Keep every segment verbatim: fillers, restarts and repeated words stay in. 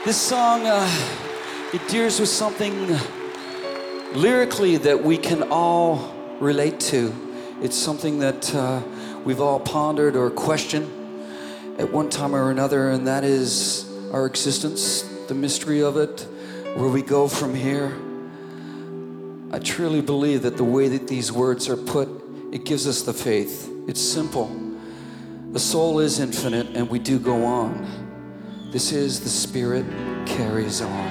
This song, uh, it deals with something lyrically that we can all relate to. It's something that uh, we've all pondered or questioned at one time or another, and that is our existence, the mystery of it, where we go from here. I truly believe that the way that these words are put, it gives us the faith. It's simple. The soul is infinite, and we do go on. This is The Spirit Carries On.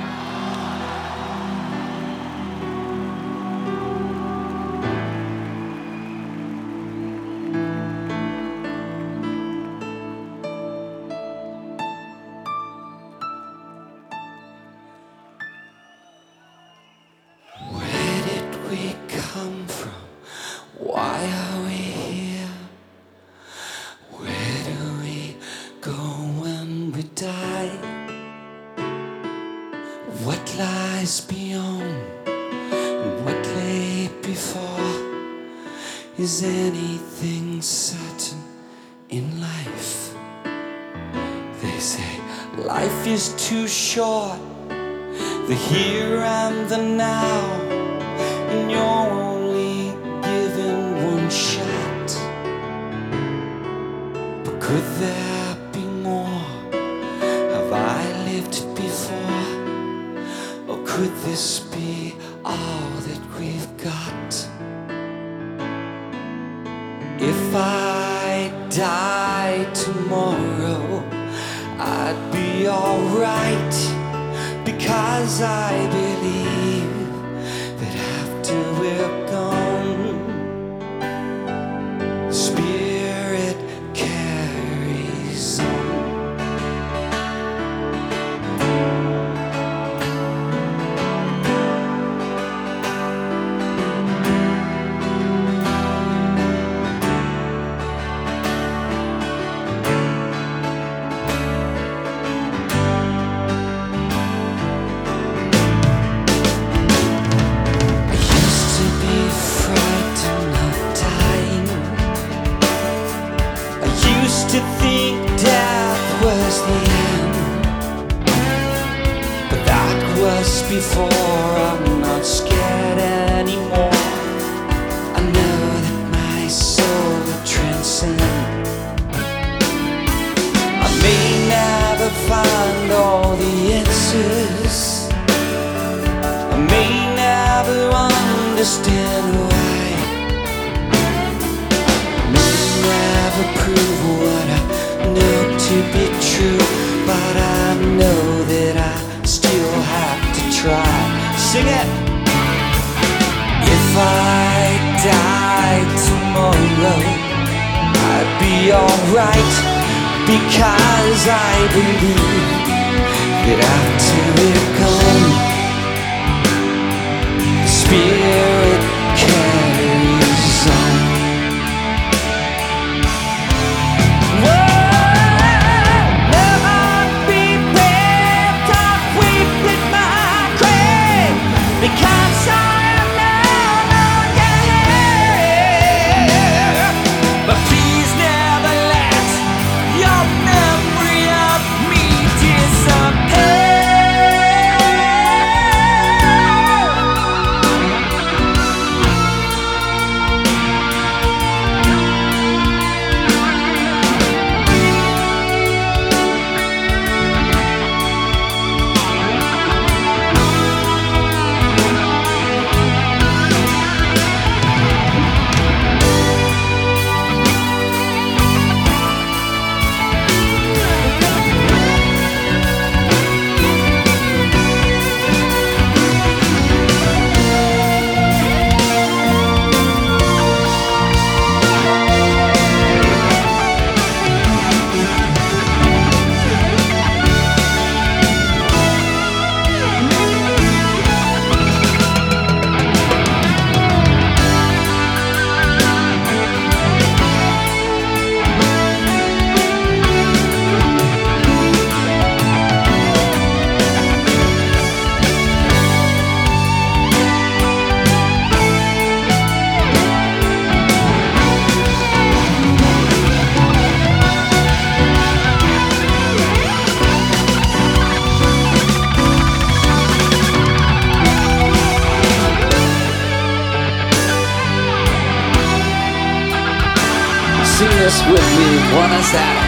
Where did we come from? Why are we here? Where do we go when we die? What lies beyond and what lay before? Is anything certain in life? They say life is too short, the here and the now, and you're only given one shot. But could there be more? Have I lived before? Or could this be all that we've got? If I died tomorrow, I'd be alright, because I believe that after we're gone, Spirit carries on. To think death was the end, but that was before. I'm not scared anymore. I know that my soul will transcend. I may never find all the answers, I may never understand why, I may never prove what I know to be true, but I know that I still have to try. Sing it! If I died tomorrow, I'd be alright, because I believe that after we're gone, the Spirit carries on. Because I am no longer here. But please never let your memory of me disappear. this with me. Buenas tardes.